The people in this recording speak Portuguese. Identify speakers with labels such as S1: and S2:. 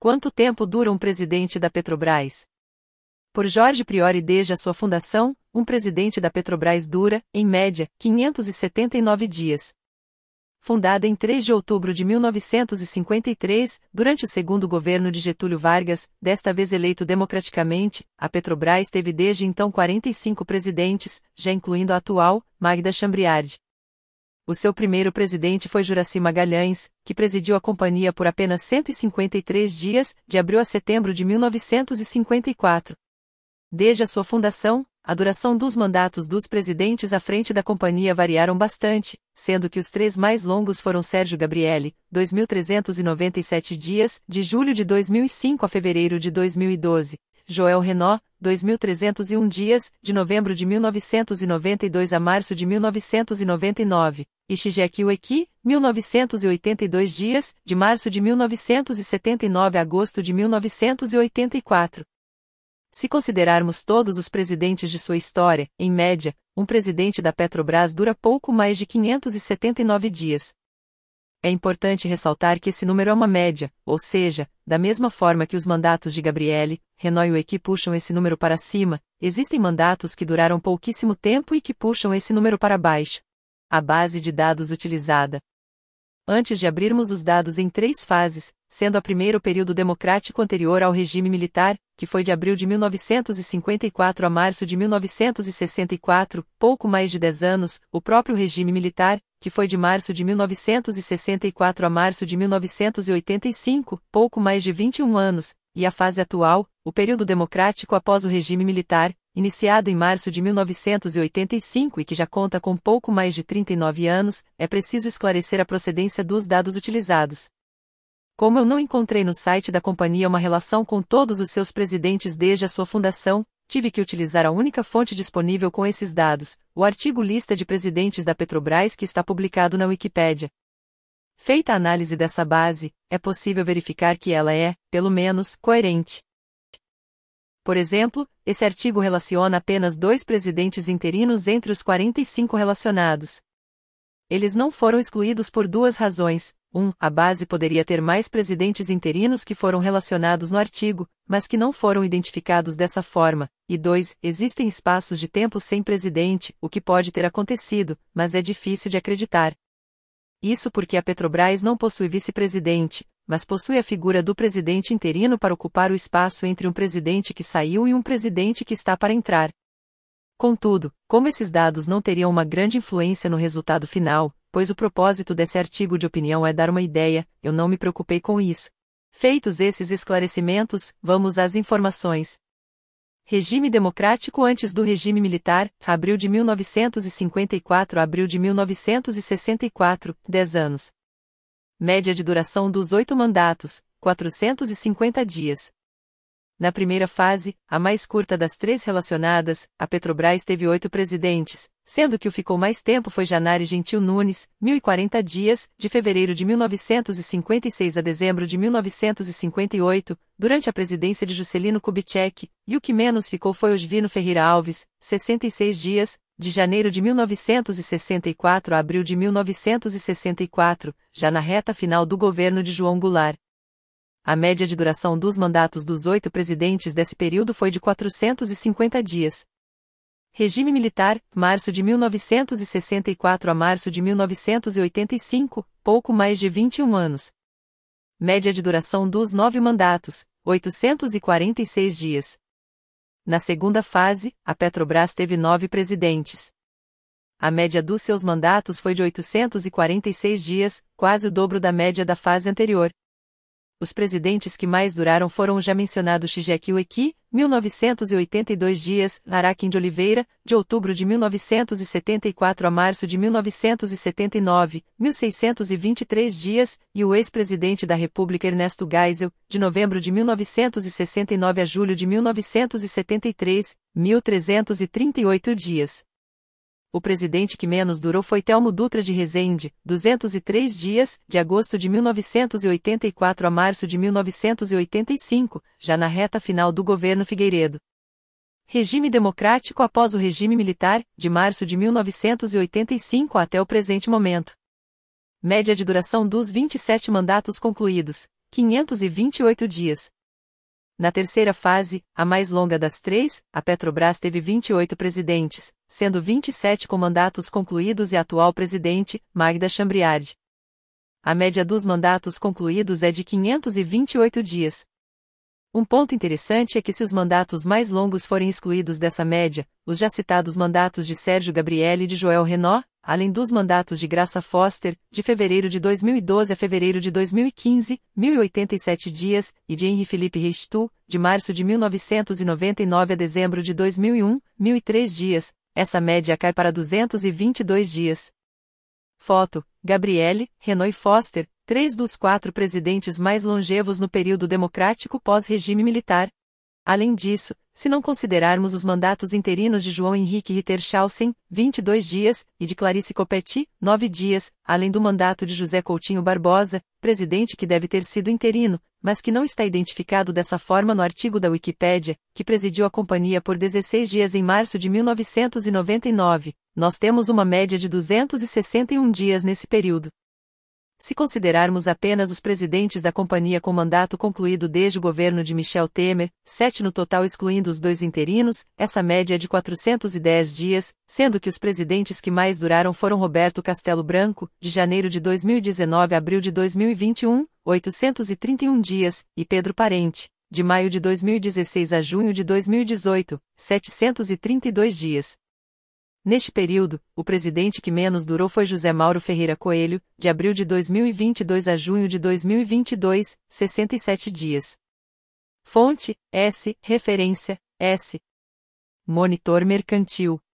S1: Quanto tempo dura um presidente da Petrobras? Por Jorge Priori. Desde a sua fundação, um presidente da Petrobras dura, em média, 579 dias. Fundada em 3 de outubro de 1953, durante o segundo governo de Getúlio Vargas, desta vez eleito democraticamente, a Petrobras teve desde então 45 presidentes, já incluindo a atual, Magda Chambriard. O seu primeiro presidente foi Juracy Magalhães, que presidiu a companhia por apenas 153 dias, de abril a setembro de 1954. Desde a sua fundação, a duração dos mandatos dos presidentes à frente da companhia variaram bastante, sendo que os 3 mais longos foram Sérgio Gabrielli, 2.397 dias, de julho de 2005 a fevereiro de 2012, Joel Renault, 2.301 dias, de novembro de 1992 a março de 1999, e Shigeki Ueki, 1982 dias, de março de 1979 a agosto de 1984. Se considerarmos todos os presidentes de sua história, em média, um presidente da Petrobras dura pouco mais de 579 dias. É importante ressaltar que esse número é uma média, ou seja, da mesma forma que os mandatos de Gabrielli, Renault e Ueki puxam esse número para cima, existem mandatos que duraram pouquíssimo tempo e que puxam esse número para baixo. A base de dados utilizada. Antes de abrirmos os dados em 3 fases, sendo a primeira o período democrático anterior ao regime militar, que foi de abril de 1954 a março de 1964, pouco mais de 10 anos, o próprio regime militar, que foi de março de 1964 a março de 1985, pouco mais de 21 anos, e a fase atual, o período democrático após o regime militar, iniciado em março de 1985 e que já conta com pouco mais de 39 anos, é preciso esclarecer a procedência dos dados utilizados. Como eu não encontrei no site da companhia uma relação com todos os seus presidentes desde a sua fundação, tive que utilizar a única fonte disponível com esses dados, o artigo Lista de Presidentes da Petrobras que está publicado na Wikipédia. Feita a análise dessa base, é possível verificar que ela é, pelo menos, coerente. Por exemplo, esse artigo relaciona apenas 2 presidentes interinos entre os 45 relacionados. Eles não foram excluídos por 2 razões. 1. A base poderia ter mais presidentes interinos que foram relacionados no artigo, mas que não foram identificados dessa forma. E 2. Existem espaços de tempo sem presidente, o que pode ter acontecido, mas é difícil de acreditar. Isso porque a Petrobras não possui vice-presidente, mas possui a figura do presidente interino para ocupar o espaço entre um presidente que saiu e um presidente que está para entrar. Contudo, como esses dados não teriam uma grande influência no resultado final, pois o propósito desse artigo de opinião é dar uma ideia, eu não me preocupei com isso. Feitos esses esclarecimentos, vamos às informações. Regime democrático antes do regime militar, abril de 1954 a abril de 1964, 10 anos. Média de duração dos 8 mandatos, 450 dias. Na primeira fase, a mais curta das 3 relacionadas, a Petrobras teve 8 presidentes, sendo que o ficou mais tempo foi Janari Gentil Nunes, 1040 dias, de fevereiro de 1956 a dezembro de 1958, durante a presidência de Juscelino Kubitschek, e o que menos ficou foi Oswino Ferreira Alves, 66 dias, de janeiro de 1964 a abril de 1964, já na reta final do governo de João Goulart. A média de duração dos mandatos dos 8 presidentes desse período foi de 450 dias. Regime militar, março de 1964 a março de 1985, pouco mais de 21 anos. Média de duração dos 9 mandatos, 846 dias. Na segunda fase, a Petrobras teve 9 presidentes. A média dos seus mandatos foi de 846 dias, quase o dobro da média da fase anterior. Os presidentes que mais duraram foram o já mencionado Shigeki Ueki, 1982 dias, Araquém de Oliveira, de outubro de 1974 a março de 1979, 1623 dias, e o ex-presidente da República Ernesto Geisel, de novembro de 1969 a julho de 1973, 1338 dias. O presidente que menos durou foi Telmo Dutra de Rezende, 203 dias, de agosto de 1984 a março de 1985, já na reta final do governo Figueiredo. Regime democrático após o regime militar, de março de 1985 até o presente momento. Média de duração dos 27 mandatos concluídos, 528 dias. Na terceira fase, a mais longa das três, a Petrobras teve 28 presidentes, sendo 27 com mandatos concluídos e a atual presidente, Magda Chambriard. A média dos mandatos concluídos é de 528 dias. Um ponto interessante é que se os mandatos mais longos forem excluídos dessa média, os já citados mandatos de Sérgio Gabrielli e de Joel Renaud, além dos mandatos de Graça Foster, de fevereiro de 2012 a fevereiro de 2015, 1.087 dias, e de Henri Philippe Reichtu, de março de 1999 a dezembro de 2001, 1.003 dias, essa média cai para 222 dias. Foto: Gabrielli, Renaud e Foster, 3 dos 4 presidentes mais longevos no período democrático pós-regime militar. Além disso, se não considerarmos os mandatos interinos de João Henrique Rittershausen, 22 dias, e de Clarice Coppetti, 9 dias, além do mandato de José Coutinho Barbosa, presidente que deve ter sido interino, mas que não está identificado dessa forma no artigo da Wikipédia, que presidiu a companhia por 16 dias em março de 1999, nós temos uma média de 261 dias nesse período. Se considerarmos apenas os presidentes da companhia com mandato concluído desde o governo de Michel Temer, 7 no total excluindo os 2 interinos, essa média é de 410 dias, sendo que os presidentes que mais duraram foram Roberto Castelo Branco, de janeiro de 2019 a abril de 2021, 831 dias, e Pedro Parente, de maio de 2016 a junho de 2018, 732 dias. Neste período, o presidente que menos durou foi José Mauro Ferreira Coelho, de abril de 2022 a junho de 2022, 67 dias. Fonte: S. Referência: S. Monitor Mercantil.